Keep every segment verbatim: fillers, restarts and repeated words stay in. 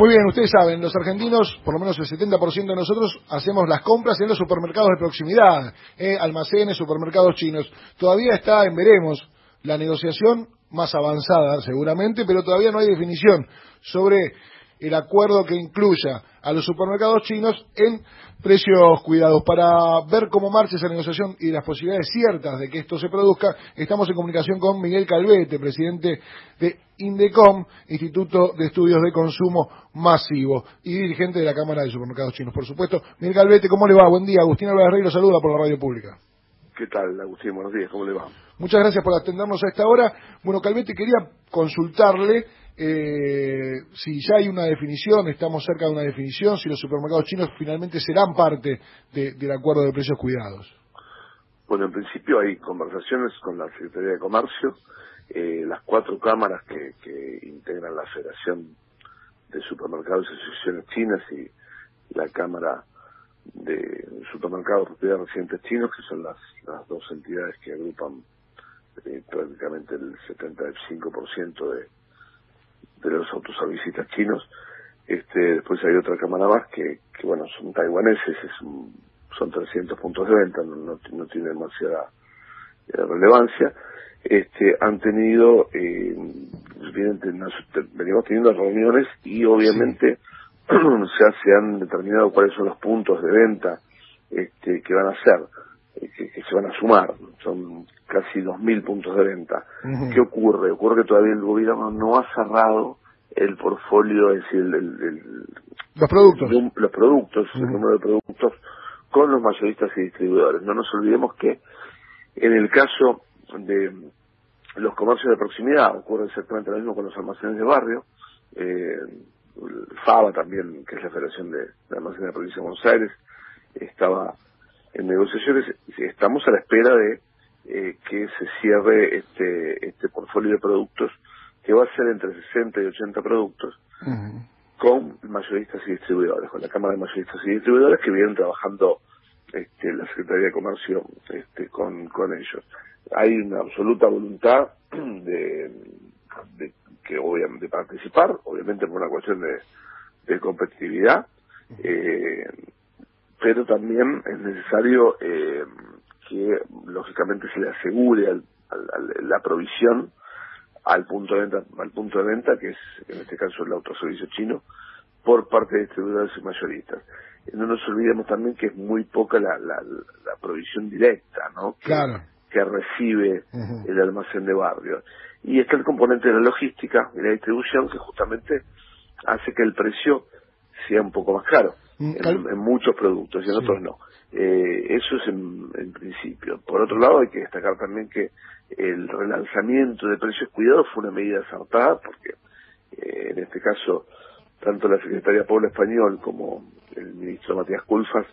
Muy bien, ustedes saben, los argentinos, por lo menos el setenta por ciento de nosotros, hacemos las compras en los supermercados de proximidad, eh, almacenes, supermercados chinos. Todavía está en veremos la negociación más avanzada, seguramente, pero todavía no hay definición sobre el acuerdo que incluya a los supermercados chinos en precios cuidados. Para ver cómo marcha esa negociación y las posibilidades ciertas de que esto se produzca, estamos en comunicación con Miguel Calvete, presidente de INDECOM, Instituto de Estudios de Consumo Masivo, y dirigente de la Cámara de Supermercados Chinos, por supuesto. Miguel Calvete, ¿cómo le va? Buen día. Agustín Álvarez Rey lo saluda por la radio pública. ¿Qué tal, Agustín? Buenos días, ¿cómo le va? Muchas gracias por atendernos a esta hora. Bueno, Calvete, quería consultarle eh, si ya hay una definición, estamos cerca de una definición, si los supermercados chinos finalmente serán parte de, del acuerdo de precios cuidados. Bueno, en principio hay conversaciones con la Secretaría de Comercio, eh, las cuatro cámaras que, que integran la Federación de Supermercados y Asociaciones Chinas y la Cámara de Supermercados de Propiedad de Residentes Chinos, que son las, las dos entidades que agrupan eh, prácticamente el setenta y cinco por ciento de, de los autoservicistas chinos. Este, después hay otra cámara más que, que bueno, son taiwaneses, es un, son trescientos puntos de venta, no, no, no tiene demasiada eh, relevancia. Este, han tenido, eh, vienen, venimos teniendo reuniones y obviamente sí. ya se han determinado cuáles son los puntos de venta este, que van a ser, eh, que, que se van a sumar, son casi dos mil puntos de venta. Uh-huh. ¿Qué ocurre? Ocurre que todavía el gobierno no ha cerrado el portfolio, es decir, el, el, el, los productos, el, los productos, uh-huh. el número de productos con los mayoristas y distribuidores. No nos olvidemos que en el caso de los comercios de proximidad ocurre exactamente lo mismo con los almacenes de barrio. eh, FABA también, que es la Federación de, de Almacenes de la Provincia de Buenos Aires, estaba en negociaciones. Estamos a la espera de eh, que se cierre este este portfolio de productos, que va a ser entre sesenta y ochenta productos, uh-huh. con mayoristas y distribuidores, con la Cámara de Mayoristas y Distribuidores, que vienen trabajando este, la Secretaría de Comercio este, con, con ellos. Hay una absoluta voluntad de, de que obviamente de participar, obviamente por una cuestión de, de competitividad, eh, pero también es necesario eh, que lógicamente se le asegure al, al, al, la provisión al punto de venta, al punto de venta que es en este caso el autoservicio chino, por parte de distribuidores y mayoristas. No nos olvidemos también que es muy poca la, la, la provisión directa, ¿no? Que, claro. que recibe uh-huh. el almacén de barrio. Y está el componente de la logística y la distribución, que justamente hace que el precio sea un poco más caro en, en muchos productos y en sí. otros no. Eh, eso es en, en principio. Por otro lado, hay que destacar también que el relanzamiento de precios cuidados fue una medida acertada, porque eh, en este caso tanto la secretaria Paula Español como el ministro Matías Culfas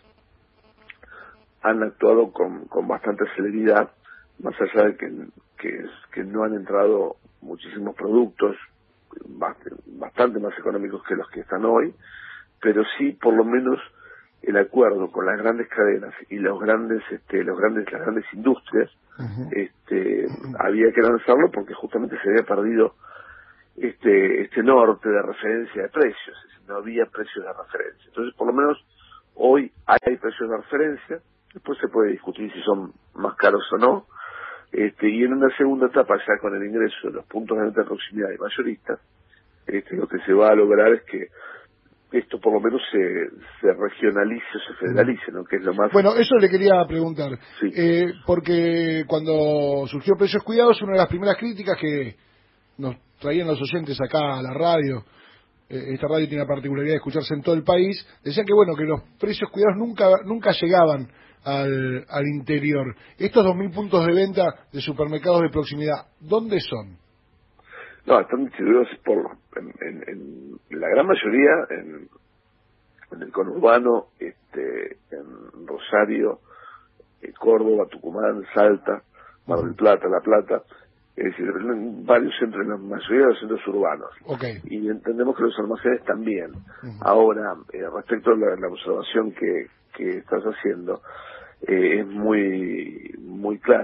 han actuado con, con bastante celeridad, más allá de que, que, que no han entrado muchísimos productos bastante más económicos que los que están hoy, pero sí por lo menos el acuerdo con las grandes cadenas y los grandes este los grandes las grandes industrias uh-huh. este había que lanzarlo porque justamente se había perdido este este norte de referencia de precios, es decir, no había precios de referencia. Entonces por lo menos hoy hay precios de referencia, después se puede discutir si son más caros o no, este y en una segunda etapa, ya con el ingreso de los puntos de venta de proximidad y mayoristas, este lo que se va a lograr es que esto por lo menos se, se regionalice o se federalice, ¿no? Que es lo más... Bueno, eso le quería preguntar, sí. eh, porque cuando surgió Precios Cuidados, una de las primeras críticas que nos traían los oyentes acá a la radio, eh, esta radio tiene la particularidad de escucharse en todo el país, decían que bueno, que los precios cuidados nunca nunca llegaban al, al interior. Estos dos mil puntos de venta de supermercados de proximidad, ¿dónde son? No, están distribuidos por en, en, en la gran mayoría en, en el conurbano, este, en Rosario, en Córdoba, Tucumán, Salta, Mar del Plata, La Plata, es decir, en varios centros, en la mayoría de los centros urbanos. Okay. Y entendemos que los almacenes también. Uh-huh. Ahora, eh, respecto a la, la observación que, que estás haciendo, eh, es muy muy claro.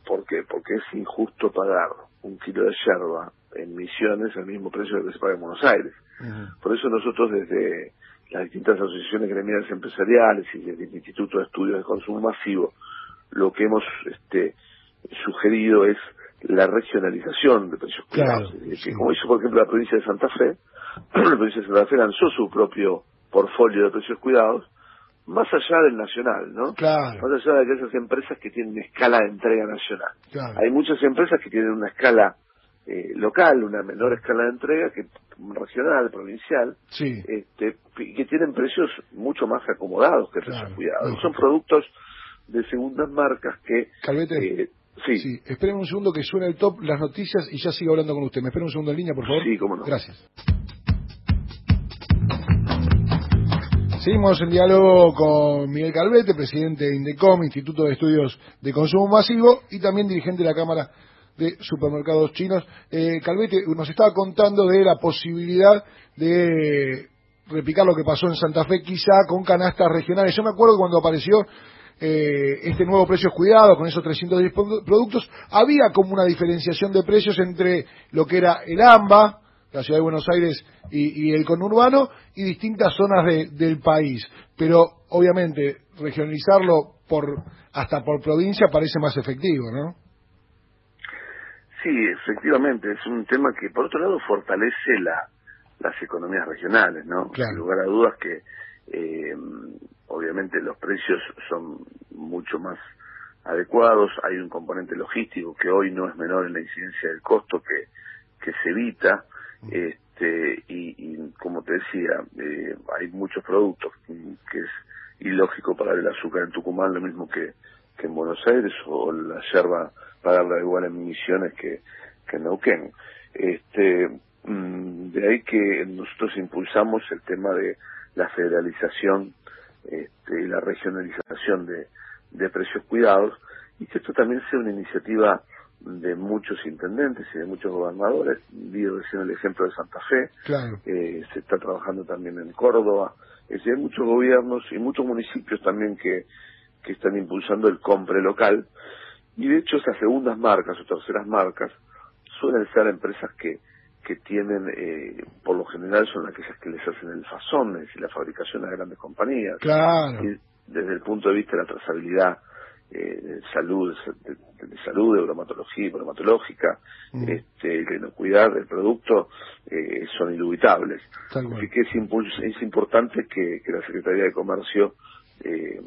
¿Por qué? Porque es injusto pagar un kilo de yerba en Misiones al mismo precio que se paga en Buenos Aires. Uh-huh. Por eso nosotros desde las distintas asociaciones gremiales empresariales y desde el Instituto de Estudios de Consumo Masivo, lo que hemos este, sugerido es la regionalización de precios cuidados. Claro, que, sí. Como hizo, por ejemplo, la provincia de Santa Fe, la provincia de Santa Fe lanzó su propio portfolio de precios cuidados, más allá del nacional, ¿no? Claro. Más allá de esas empresas que tienen escala de entrega nacional. Claro. Hay muchas empresas que tienen una escala eh, local, una menor escala de entrega, que regional, provincial, sí. este, que tienen precios mucho más acomodados que precios claro. cuidados. No. Son productos de segundas marcas que... Calvete, eh, sí. sí. Esperen un segundo que suene el top, las noticias, y ya sigo hablando con usted. ¿Me espera un segundo en línea, por favor? Sí, cómo no. Gracias. Seguimos en diálogo con Miguel Calvete, presidente de INDECOM, Instituto de Estudios de Consumo Masivo, y también dirigente de la Cámara de Supermercados Chinos. Eh, Calvete nos estaba contando de la posibilidad de replicar lo que pasó en Santa Fe, quizá con canastas regionales. Yo me acuerdo cuando apareció eh, este nuevo Precios Cuidados, con esos trescientos diez productos, había como una diferenciación de precios entre lo que era el AMBA, la ciudad de Buenos Aires y, y el conurbano, y distintas zonas de, del país. Pero, obviamente, regionalizarlo por hasta por provincia parece más efectivo, ¿no? Sí, efectivamente, es un tema que, por otro lado, fortalece la, las economías regionales, ¿no? Claro. Sin lugar a dudas que, eh, obviamente, los precios son mucho más adecuados. Hay un componente logístico que hoy no es menor en la incidencia del costo que, que se evita. Este, y, y como te decía, eh, hay muchos productos que es ilógico pagar el azúcar en Tucumán lo mismo que, que en Buenos Aires, o la yerba pagarla igual en Misiones que, que en Neuquén. Este, de ahí que nosotros impulsamos el tema de la federalización este, y la regionalización de, de precios cuidados, y que esto también sea una iniciativa de muchos intendentes y de muchos gobernadores. Vi recién el ejemplo de Santa Fe, claro. eh, se está trabajando también en Córdoba, es decir, hay muchos gobiernos y muchos municipios también que, que están impulsando el compre local, y de hecho esas segundas marcas o terceras marcas suelen ser empresas que que tienen, eh, por lo general son aquellas que les hacen el fasón, es decir, la fabricación a grandes compañías, claro. y desde el punto de vista de la trazabilidad, Eh, de salud, de, de salud, de bromatología, bromatológica, mm. este, de inocuidad del producto, eh, son indubitables. Así que es, impuls es importante que, que la Secretaría de Comercio eh,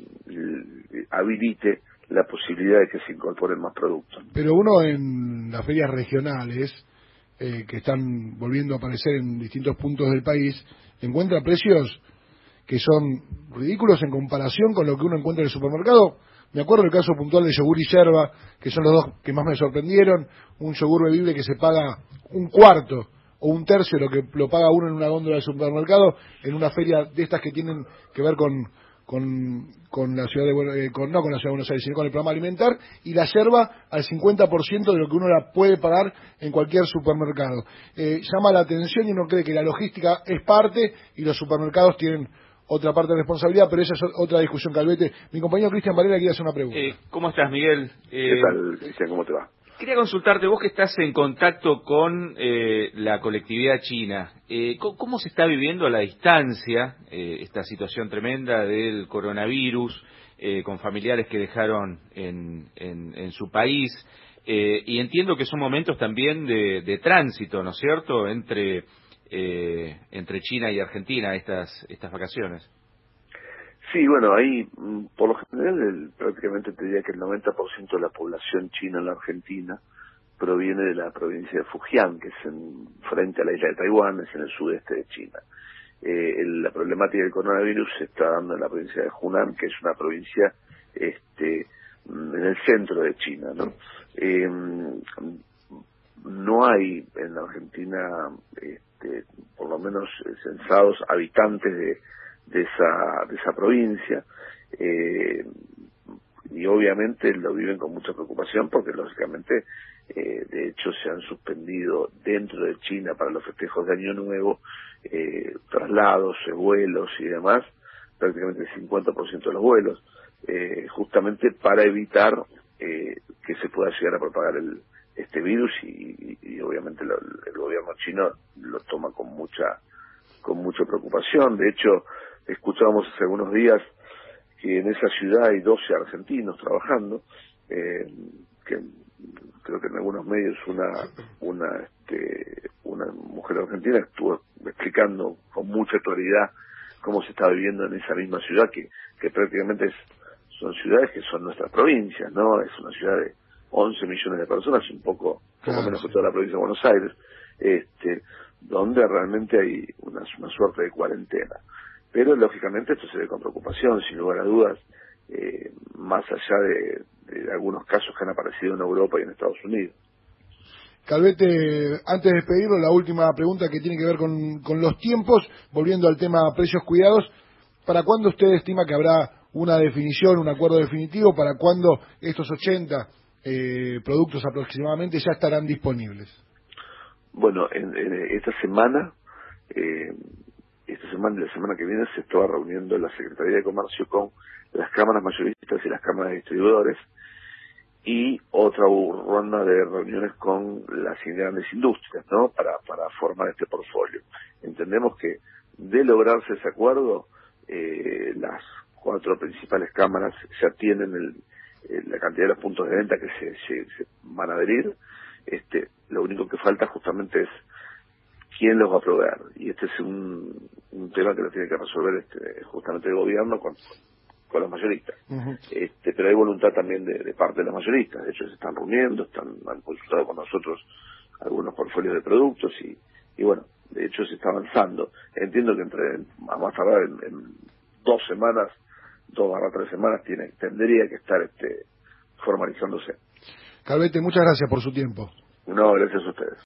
habilite la posibilidad de que se incorporen más productos. Pero uno en las ferias regionales, eh, que están volviendo a aparecer en distintos puntos del país, encuentra precios que son ridículos en comparación con lo que uno encuentra en el supermercado. Me acuerdo del caso puntual de yogur y yerba, que son los dos que más me sorprendieron. Un yogur bebible que se paga un cuarto o un tercio de lo que lo paga uno en una góndola del supermercado, en una feria de estas que tienen que ver con con, con la ciudad de eh, con, no con la ciudad de Buenos Aires, sino con el programa alimentar, y la yerba al cincuenta por ciento de lo que uno la puede pagar en cualquier supermercado. Eh, llama la atención, y uno cree que la logística es parte y los supermercados tienen otra parte de responsabilidad, pero esa es otra discusión, Calvete. Mi compañero Cristian Varela quiere hacer una pregunta. Eh, ¿Cómo estás, Miguel? Eh, ¿Qué tal, Cristian? ¿Cómo te va? Quería consultarte, vos que estás en contacto con eh, la colectividad china, eh, ¿cómo, ¿cómo se está viviendo a la distancia eh, esta situación tremenda del coronavirus, eh, con familiares que dejaron en, en, en su país? Eh, y entiendo que son momentos también de, de tránsito, ¿no es cierto?, entre... Eh, entre China y Argentina estas estas vacaciones. Sí, bueno, ahí por lo general el, prácticamente te diría que el noventa por ciento de la población china en la Argentina proviene de la provincia de Fujian, que es en, frente a la isla de Taiwán, es en el sudeste de China. Eh, el, la problemática del coronavirus se está dando en la provincia de Hunan, que es una provincia este en el centro de China, ¿no? Eh, no hay en la Argentina este, por lo menos censados habitantes de, de esa de esa provincia, eh, y obviamente lo viven con mucha preocupación porque lógicamente eh, de hecho se han suspendido dentro de China para los festejos de Año Nuevo eh, traslados, eh, vuelos y demás, prácticamente el cincuenta por ciento de los vuelos, eh, justamente para evitar eh, que se pueda llegar a propagar el este virus y, y, y obviamente lo, el gobierno chino lo toma con mucha con mucha preocupación. De hecho, escuchábamos hace algunos días que en esa ciudad hay doce argentinos trabajando, eh, que creo que en algunos medios una una este, una mujer argentina estuvo explicando con mucha claridad cómo se está viviendo en esa misma ciudad, que, que prácticamente es, son ciudades que son nuestras provincias, ¿no? Es una ciudad de once millones de personas, un poco, claro, poco menos sí. que toda la provincia de Buenos Aires, este, donde realmente hay una, una suerte de cuarentena. Pero lógicamente esto se ve con preocupación, sin lugar a dudas, eh, más allá de, de algunos casos que han aparecido en Europa y en Estados Unidos. Calvete, antes de despedirlo, la última pregunta que tiene que ver con, con los tiempos, volviendo al tema precios cuidados, ¿para cuándo usted estima que habrá una definición, un acuerdo definitivo? ¿Para cuándo estos ochenta eh, productos aproximadamente ya estarán disponibles? Bueno, en, en esta semana, eh, esta semana y la semana que viene se estaba reuniendo la Secretaría de Comercio con las cámaras mayoristas y las cámaras de distribuidores, y otra ronda de reuniones con las grandes industrias, ¿no? Para, para formar este portfolio. Entendemos que de lograrse ese acuerdo, eh, las cuatro principales cámaras ya tienen el, el, la cantidad de los puntos de venta que se, se, se van a adherir. Este, lo único que falta justamente es quién los va a proveer. Y este es un, un tema que lo tiene que resolver este, justamente el gobierno con con los mayoristas. Uh-huh. Este, pero hay voluntad también de, de parte de los mayoristas. De hecho, se están reuniendo, están, han consultado con nosotros algunos portfolios de productos y, y bueno, de hecho se está avanzando. Entiendo que entre, a más tardar en, en dos semanas, dos barra tres semanas, tiene, tendría que estar este, formalizándose. Calvete, muchas gracias por su tiempo. No, gracias a ustedes.